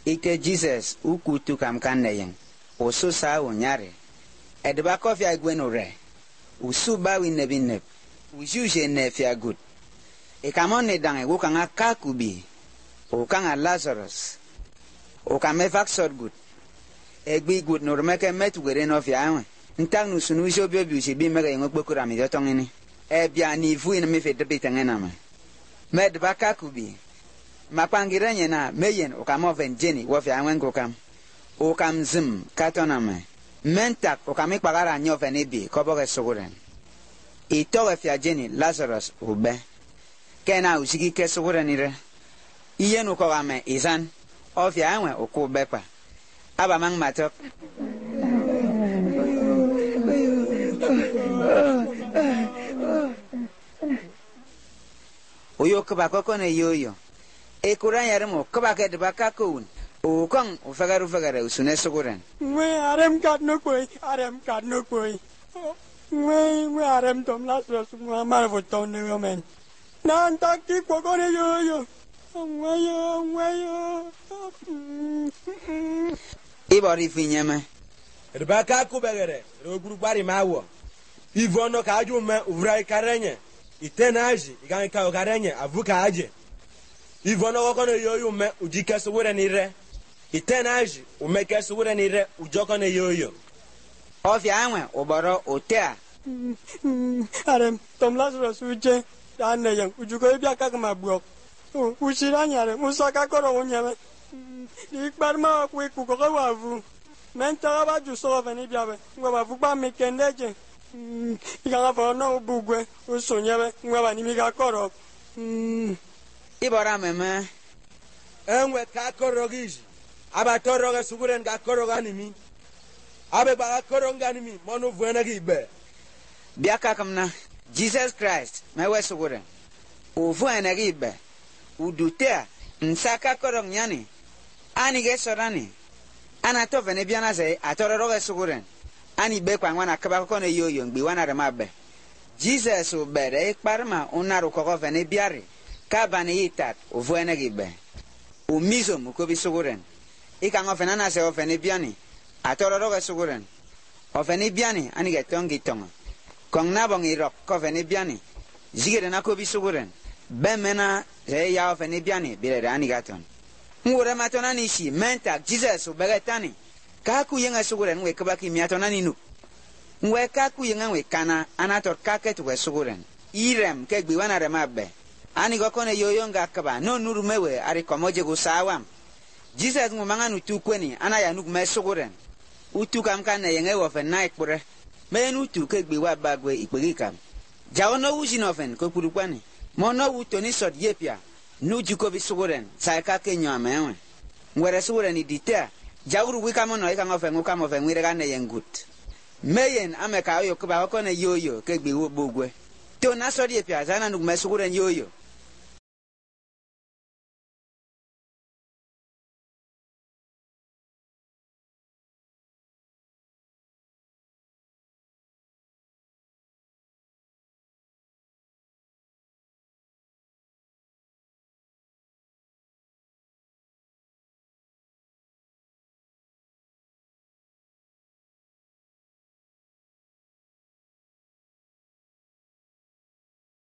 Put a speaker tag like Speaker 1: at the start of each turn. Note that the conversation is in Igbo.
Speaker 1: ite Jesus ukutu kam kanneyen ususa unyare edba kofia gwenure usuba winebinep ujuje nefia good ikamone dange wukanga kakubi ukanga Lazarus ukamefaksod good egbi good normeke metugere no fia anwe ntang nu sunu jobio bi ujibi mega ngokpokura mi jotongini ebia ni vu ina mi fe debitangena me medba kakubi makwangirenye na meyen ukamoven jeni wo fia anwe ngokam ukam zim katoname mentak ukamikpagara nyoven ibi koboge suguren itoge fia jeni Lazarus ube kena usigi ke suguren ire iye nu ko wame izan ofia anwe ukubekwa aba mang matok uyo kaba kokone yoyo ekuran yarmo kaba ke deba kakun ukong ufagara usune suguren
Speaker 2: we arem kat no koi we arem tom Lazarus mar voton no men nan takti kokone yoyo
Speaker 1: ibori finyeme
Speaker 3: deba kaku begere ro guru bari mawo ivono ka aju me uvrai karenye itenaji igan ka karenye avuka aje ivono kokone yoyo me ujike suguren ire itenaji umeke suguren ire ujokone yoyo
Speaker 1: ofia anwe uboro otea
Speaker 2: arem tom Lazarus uje aneyen ujuko ibia kakama buok ushiranyare musaka koro unyeme ikbarma ku ikuko wavu menta ba ju so veni biabe ngwa vu ba mekendeje iganga fo no bugwe usonyebe ngwa ni mi ga koro
Speaker 1: ibora meme
Speaker 3: enwe ka koro gizi aba toro ga suguren ga koro ga nimi abe ba koro ga nimi monu vuena gi be
Speaker 1: biaka kamna Jesus Christ mewe suguren uvuena gi be udutea nsaka koro nyani ani ge sorani ana to vene biana ze atororo ge suguren ani be kwa ngwana kaba ko ne yoyo ngbi wana re mabe Jesus ubere ikparma unaru ko vene biare kabane yitat uvuena gi be umizo mukobi suguren ikanga fena na se ofene biani atororo ge suguren ofene biani ani ge tongi tonga kongna bongi rok ko vene biani jigere na ko bi suguren bemena ze ya ofene biani bire ani gaton ngure matona ni shi menta Jesus ubegetani kaku yenga suguren we kabaki miatona ni nu ngwe kaku yenga we kana anator kaket we suguren irem ke gbi wana remabe ani gokone yoyonga kaba no nuru mewe ari komoje go sawam Jesus ngumanga nutu kweni ana ya nugu me suguren utu kam kana yenga wo fe night pure menu tu ke gbi wa bagwe ipegikam jawono wuji ofen ko purukwani mono wutoni sod yepia nuji ko bi suguren sai ka ke nyame enwe ngwere suguren idite jawuru wika mono ika ngofen ngukamo fe ngire gane yengut meyen ameka yo ko ba ko ne yoyo ke gbi wo bogwe to na sod yepia zana nugu me suguren yoyo